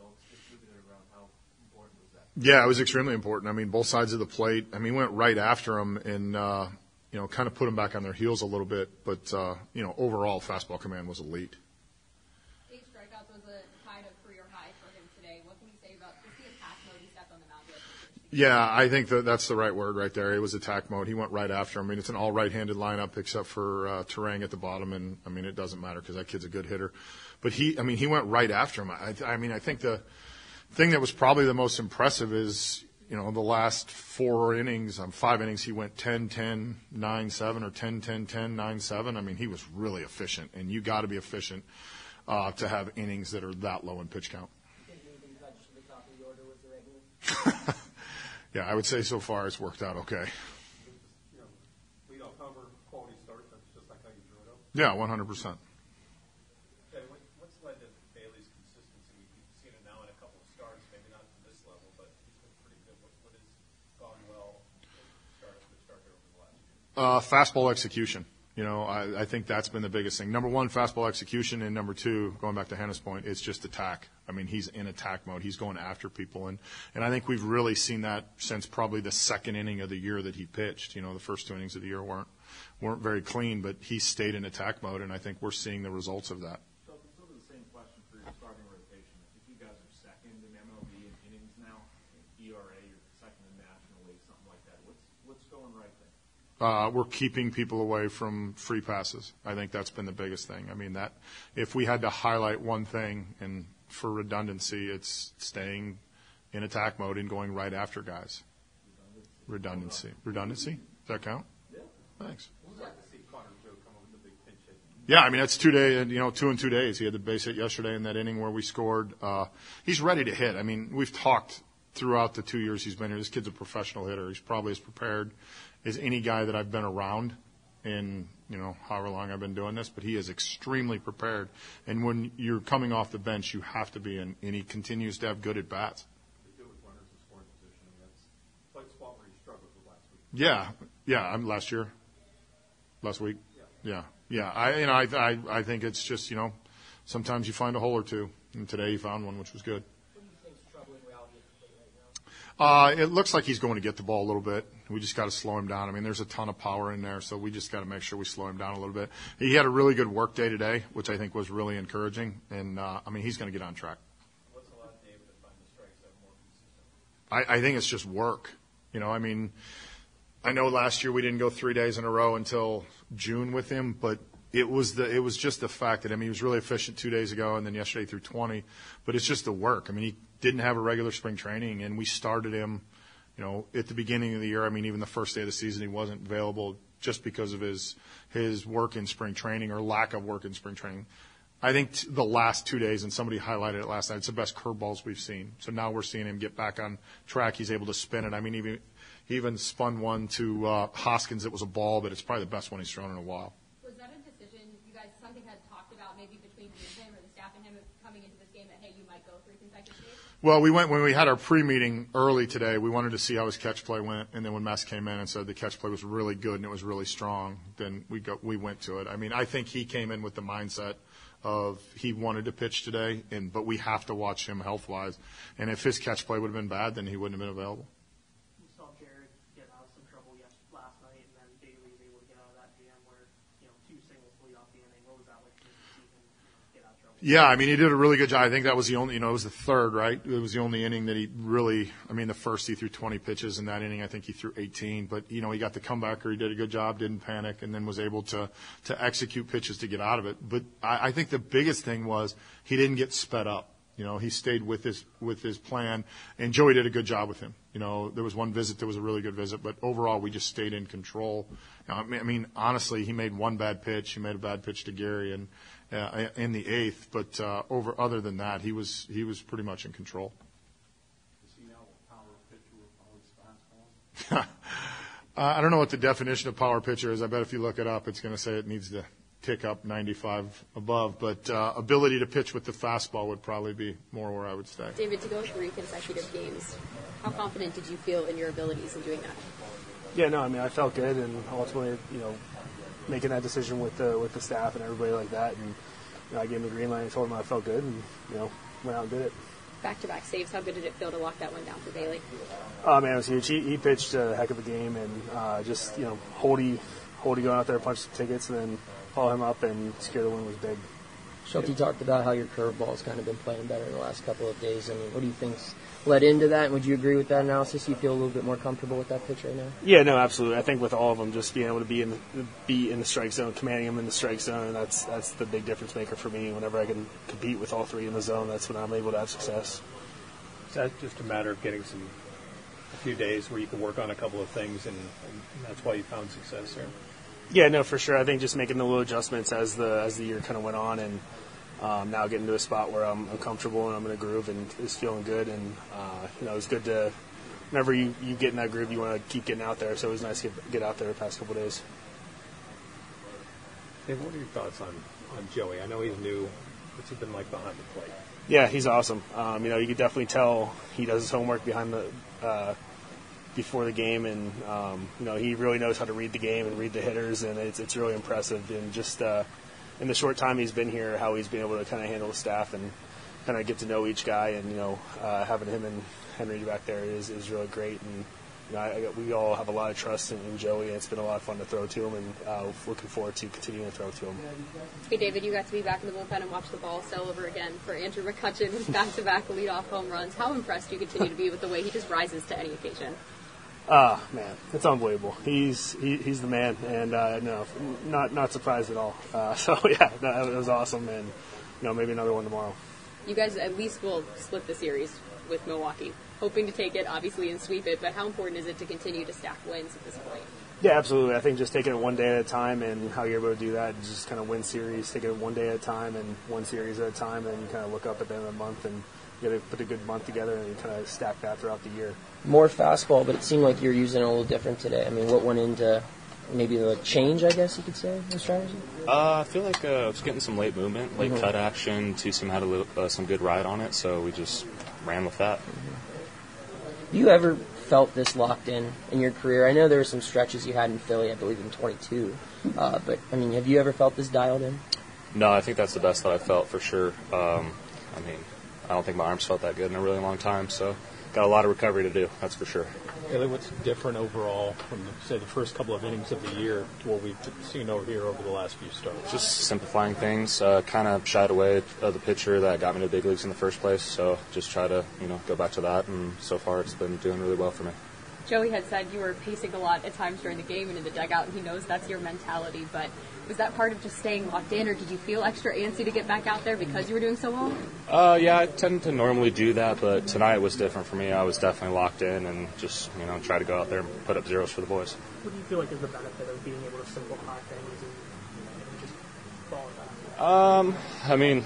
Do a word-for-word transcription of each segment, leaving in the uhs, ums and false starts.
Yeah, it was extremely important. I mean, both sides of the plate. I mean, we went right after him and, uh, you know, kind of put them back on their heels a little bit. But, uh, you know, overall, fastball command was elite. Eight strikeouts was a tied a career high for him today. What can you say about just the attack mode he stepped on the mound with? Yeah, I think that that's the right word right there. It was attack mode. He went right after him. I mean, it's an all right-handed lineup except for uh, Turang at the bottom. And, I mean, it doesn't matter because that kid's a good hitter. But he, I mean, he went right after him. I, I mean, I think the thing that was probably the most impressive is, you know, the last four innings, um, five innings, he went ten ten, nine seven, or ten ten, ten, nine seven. I mean, he was really efficient, and you got to be efficient uh, to have innings that are that low in pitch count. Yeah, I would say so far it's worked out okay. Yeah, one hundred percent. Uh, fastball execution. You know, I, I think that's been the biggest thing. Number one, fastball execution, and number two, going back to Hannah's point, it's just attack. I mean, he's in attack mode. He's going after people, and, and I think we've really seen that since probably the second inning of the year that he pitched. You know, the first two innings of the year weren't weren't very clean, but he stayed in attack mode, and I think we're seeing the results of that. So, sort of the same question for your starting rotation. I think you guys are second in M L B in innings now. E R A, you're second in National League, something like that. What's what's going right there? Uh, we're keeping people away from free passes. I think that's been the biggest thing. I mean, that if we had to highlight one thing, and for redundancy, it's staying in attack mode and going right after guys. Redundancy. Redundancy? Does that count? Yeah. Thanks. We'd like to see Connor Joe come up with a big pinch hit. Yeah, I mean, that's two days, you know, two in two days. He had the base hit yesterday in that inning where we scored. Uh, he's ready to hit. I mean, we've talked throughout the two years he's been here. This kid's a professional hitter. He's probably as prepared as any guy that I've been around in, you know, however long I've been doing this, but he is extremely prepared. And when you're coming off the bench, you have to be, and, and he continues to have good at-bats. They do with runners in scoring position, and that's quite a spot where he struggled with last week. Yeah, yeah, I'm last year, last week. Yeah, yeah. yeah. I, you know, I, I, I think it's just, you know, sometimes you find a hole or two, and today he found one, which was good. What do you think is troubling reality right now? Uh, it looks like he's going to get the ball a little bit. We just got to slow him down. I mean, there's a ton of power in there, so we just got to make sure we slow him down a little bit. He had a really good work day today, which I think was really encouraging. And, uh, I mean, he's going to get on track. What's allowed David to find the strikes that are more consistent? I, I think it's just work. You know, I mean, I know last year we didn't go three days in a row until June with him, but it was the it was just the fact that, I mean, he was really efficient two days ago, and then yesterday threw twenty. But it's just the work. I mean, he didn't have a regular spring training, and we started him, you know, at the beginning of the year. I mean, even the first day of the season, he wasn't available just because of his his work in spring training or lack of work in spring training. I think t- the last two days, and somebody highlighted it last night, it's the best curveballs we've seen. So now we're seeing him get back on track. He's able to spin it. I mean, even he even spun one to uh, Hoskins. It was a ball, but it's probably the best one he's thrown in a while. Was that a decision you guys, something had talked about maybe between you and him or the staff and him coming into this game that, hey, you might go three consecutive days? Well, we went when we had our pre-meeting early today. We wanted to see how his catch play went, and then when Mess came in and said the catch play was really good and it was really strong, then we go, we went to it. I mean, I think he came in with the mindset of he wanted to pitch today, and but we have to watch him health-wise. And if his catch play would have been bad, then he wouldn't have been available. We saw Jared get out of some trouble yes, last night, and then Bailey was able to get out of that jam where, you know, two singles lead off the inning. What was that like to see him, you know, get out of trouble? Yeah, I mean, he did a really good job. I think that was the only, you know, it was the third, right? It was the only inning that he really, I mean, the first he threw twenty pitches in that inning. I think he threw eighteen. But, you know, he got the comebacker. He did a good job, didn't panic, and then was able to, to execute pitches to get out of it. But I, I think the biggest thing was he didn't get sped up. You know, he stayed with his with his plan, and Joey did a good job with him. You know, there was one visit that was a really good visit, but overall we just stayed in control. You know, I, mean, I mean, honestly, he made one bad pitch. He made a bad pitch to Gary and uh, in the eighth, but uh, over other than that, he was he was pretty much in control. Is he now a power pitcher with power fastball? uh, I don't know what the definition of power pitcher is. I bet if you look it up, it's going to say it needs to tick up ninety-five above, but uh, ability to pitch with the fastball would probably be more where I would stay. David, to go three consecutive games, how confident did you feel in your abilities in doing that? Yeah, no, I mean, I felt good, and ultimately, you know, making that decision with the with the staff and everybody like that, and you know, I gave him the green light and told him I felt good, and you know, went out and did it. back-to-back saves. How good did it feel to lock that one down for Bailey? Oh man, it was huge. He, he pitched a heck of a game, and uh, just you know, Holdy, Holdy going out there, punch the tickets, and then follow him up and secure the win was big. Schulte talked about how your curveball's kind of been playing better in the last couple of days. I mean, what do you think's led into that? And would you agree with that analysis? You feel a little bit more comfortable with that pitch right now? Yeah, no, absolutely. I think with all of them, just being able to be in the, be in the strike zone, commanding them in the strike zone, that's that's the big difference maker for me. Whenever I can compete with all three in the zone, that's when I'm able to have success. Is that just a matter of getting some a few days where you can work on a couple of things, and, and that's why you found success there? Yeah, no, for sure. I think just making the little adjustments as the as the year kind of went on, and um, now getting to a spot where I'm, I'm comfortable and I'm in a groove and is feeling good. And uh, you know, it's good to whenever you, you get in that groove, you want to keep getting out there. So it was nice to get, get out there the past couple of days. Dave, what are your thoughts on, on Joey? I know he's new. What's he been like behind the plate? Yeah, he's awesome. Um, you know, you could definitely tell he does his homework behind the uh, before the game, and um, you know, he really knows how to read the game and read the hitters, and it's it's really impressive. And just uh, in the short time he's been here, how he's been able to kind of handle the staff and kind of get to know each guy, and you know, uh, having him and Henry back there is, is really great. And you know, I, I, we all have a lot of trust in, in Joey, and it's been a lot of fun to throw to him, and uh, looking forward to continuing to throw to him. Hey, David, you got to be back in the bullpen and watch the ball sell over again for Andrew McCutchen, his back-to-back leadoff home runs. How impressed do you continue to be with the way he just rises to any occasion? Ah, uh, man, it's unbelievable. He's he, he's the man, and uh, no, not not surprised at all. Uh, so yeah, that, that was awesome, and you know, maybe another one tomorrow. You guys at least will split the series with Milwaukee, hoping to take it obviously and sweep it. But how important is it to continue to stack wins at this point? Yeah, absolutely. I think just taking it one day at a time, and how you're able to do that, just kind of win series, take it one day at a time and one series at a time, and you kind of look up at the end of the month and you got to put a good month together and kind of stack that throughout the year. More fastball, but it seemed like you're using it a little different today. I mean, what went into maybe the change, I guess you could say, in strategy? Uh, I feel like uh, I was getting some late movement, late Mm-hmm. cut action. Tucson had a little, uh, some good ride on it, so we just ran with that. Have you ever felt this locked in in your career? I know there were some stretches you had in Philly, I believe in twenty-two. Uh, but, I mean, have you ever felt this dialed in? No, I think that's the best that I've felt for sure. Um, I mean, I don't think my arms felt that good in a really long time, so got a lot of recovery to do, that's for sure. Haley, what's different overall from, the, say, the first couple of innings of the year to what we've seen over here over the last few starts? Just simplifying things, uh, kind of shied away of the pitcher that got me to the big leagues in the first place, so just try to, you know, go back to that, and so far it's been doing really well for me. Joey had said you were pacing a lot at times during the game and in the dugout, and he knows that's your mentality, but was that part of just staying locked in, or did you feel extra antsy to get back out there because you were doing so well? Uh, yeah, I tend to normally do that, but tonight was different for me. I was definitely locked in and just, you know, try to go out there and put up zeros for the boys. What do you feel like is the benefit of being able to simplify things and, and just follow that? Um, I mean,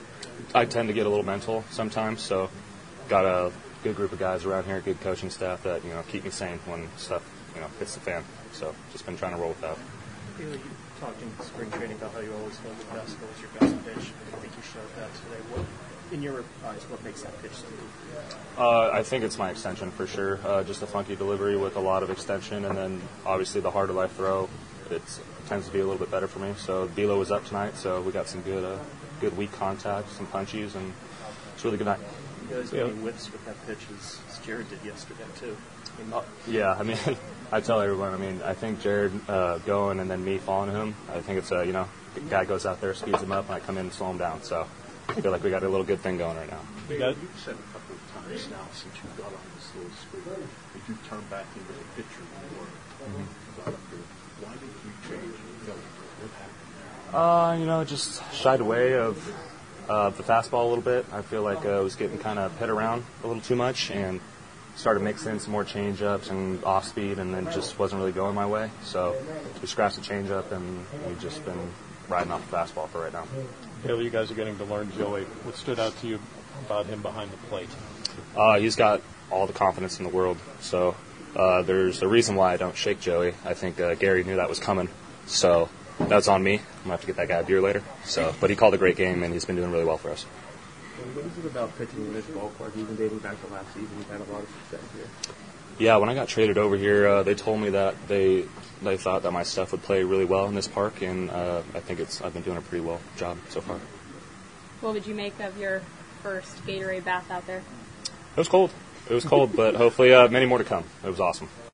I tend to get a little mental sometimes, so got a good group of guys around here, good coaching staff that, you know, keep me sane when stuff, you know, hits the fan. So just been trying to roll with that. You talked in spring training about how you always felt the best, what was your best pitch. I think you showed that today. What, in your eyes, what makes that pitch so good? Uh, I think it's my extension for sure. Uh, just a funky delivery with a lot of extension, and then obviously the harder I throw, it tends to be a little bit better for me. So Bilo was up tonight, so we got some good, uh, good weak contact, some punchies, and it's a really good night. You guys got any whiffs with that pitch as, as Jared did yesterday too. I mean, Uh, yeah, I mean, I tell everyone, I mean, I think Jared uh, going and then me following him, I think it's a, you know, the guy goes out there, speeds him up, and I come in and slow him down. So I feel like we got a little good thing going right now. You got, You've said a couple of times now since you got on this little streak that you turned back into the pitcher you were. Mm-hmm. Why did you change in Philly? What happened there? Uh, you know, just shied away of uh, the fastball a little bit. I feel like uh, I was getting kind of hit around a little too much and started mixing in some more change-ups and off-speed, and then just wasn't really going my way. So we scratched the change-up, and we've just been riding off the fastball for right now. Haley, you guys are getting to learn Joey. What stood out to you about him behind the plate? Uh, he's got all the confidence in the world. So uh, there's a reason why I don't shake Joey. I think uh, Gary knew that was coming. So that's on me. I'm going to have to get that guy a beer later. So, but he called a great game, and he's been doing really well for us. what is it about pitching in this ballpark? Even dating back to last season, you've had a lot of success here. Yeah, when I got traded over here, uh, they told me that they they thought that my stuff would play really well in this park, and uh, I think it's I've been doing a pretty well job so far. What would you make of your first Gatorade bath out there? It was cold. It was cold, but hopefully uh, many more to come. It was awesome.